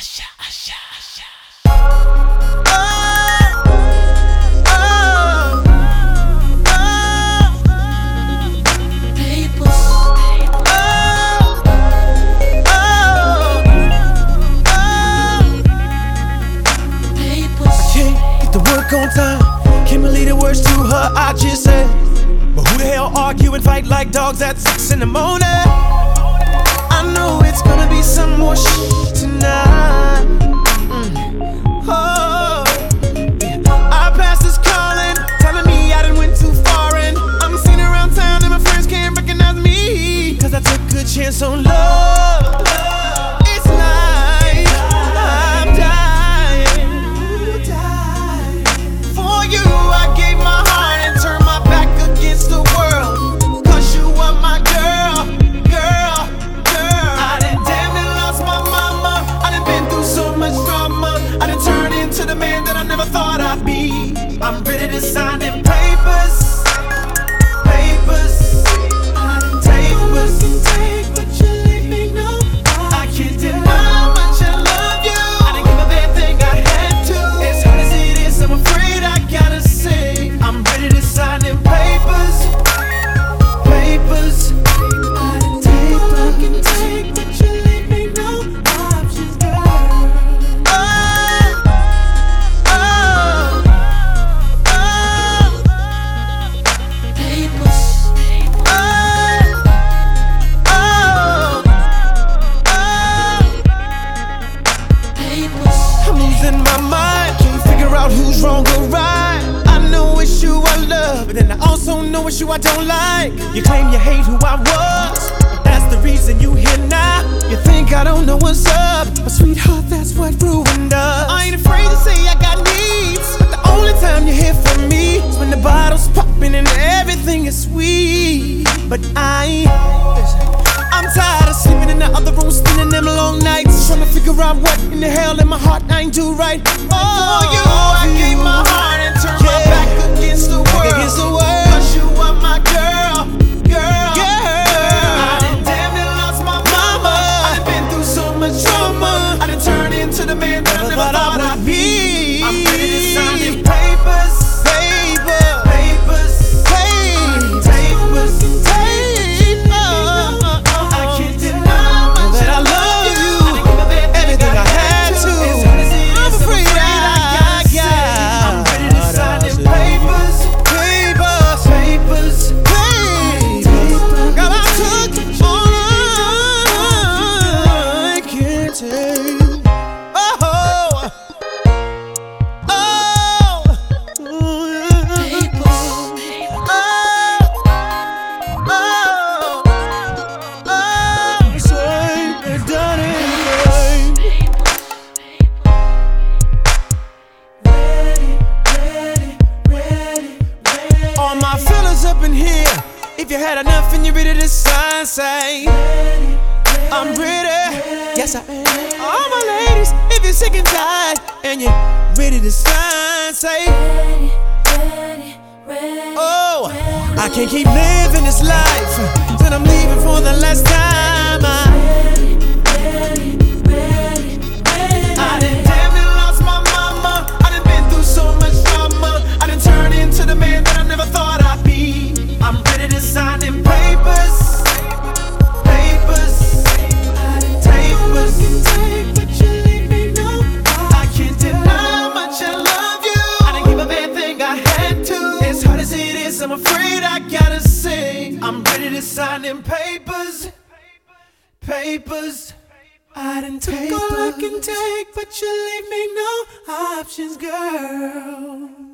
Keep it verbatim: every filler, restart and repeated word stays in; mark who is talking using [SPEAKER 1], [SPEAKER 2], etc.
[SPEAKER 1] On time, can't believe the words to her I just said. But who the hell argue and fight like dogs at six in the morning? I know it's gonna be some more shit tonight. Mm. Oh, yeah. Our past is calling, telling me I done went too far, and I'm seen around town and my friends can't recognize me, cause I took a good chance on love. It's like I'm dying. You, I gave my heart and turned my back against the world, cause you were my girl, girl, girl. I done damn near lost my mama, I done been through so much drama, I done turned into the man that I never thought I'd be. I'm ready to sign them papers, papers. I done take what you take, but you leave me no. I can't deny how much I love you. I didn't give a bad thing I had to. As hard as it is, I'm afraid I gotta say, I'm ready to sign them papers, papers. I done take what I can take, but you leave me no options, girl. Oh, oh, oh. Papers. Oh, oh, oh. Papers. I'm losing my mind, can't figure out who's wrong or right. I know it's you I love, but then I also know it's you I don't like. You claim you hate who I was, but that's the reason you here now. You think I don't know what's up, but sweetheart, that's what ruined us. I ain't afraid to say I got needs, but the only time you're here for me is when the bottle's popping and everything is sweet. But I, I'm tired of sleeping in the other room, spending them long nights, trying to figure out what in the hell in my heart I ain't do right. Oh, you, I gave my heart and turned my back against the world, against the world, cause you are my girl, girl, girl. I done damn near lost my mama, I done been through so much trauma, I done turned into the man that I never thought I'd be. I'm ready to sign them papers, papers, papers, papers, papers, papers. I can't deny how much that I love you, everything I had to. I'm afraid I got. I'm ready to sign them papers, papers, papers, papers. Girl, I took all I can take. Oh, oh, oh, oh, oh. Say they've done it. Ready, ready, ready, ready. All my fellas up in here, if you had enough and you're ready to sign, say I'm ready, yes I am. All my ladies, if you're sick and tired and you're ready to sign, say oh, I can't keep living this life till I'm leaving for the last time. I, I done damn near lost my mama, I done been through so much drama, I done turned into the man that I never thought I'd be. I'm ready to sign them papers, papers. I done take what you take, but you leave me no. I can't deny how much I love you, I didn't give a bad thing I had to. As hard as it is, I'm afraid I gotta say, I'm ready to sign them papers, papers. I done take all I can take, but you leave me no options, girl.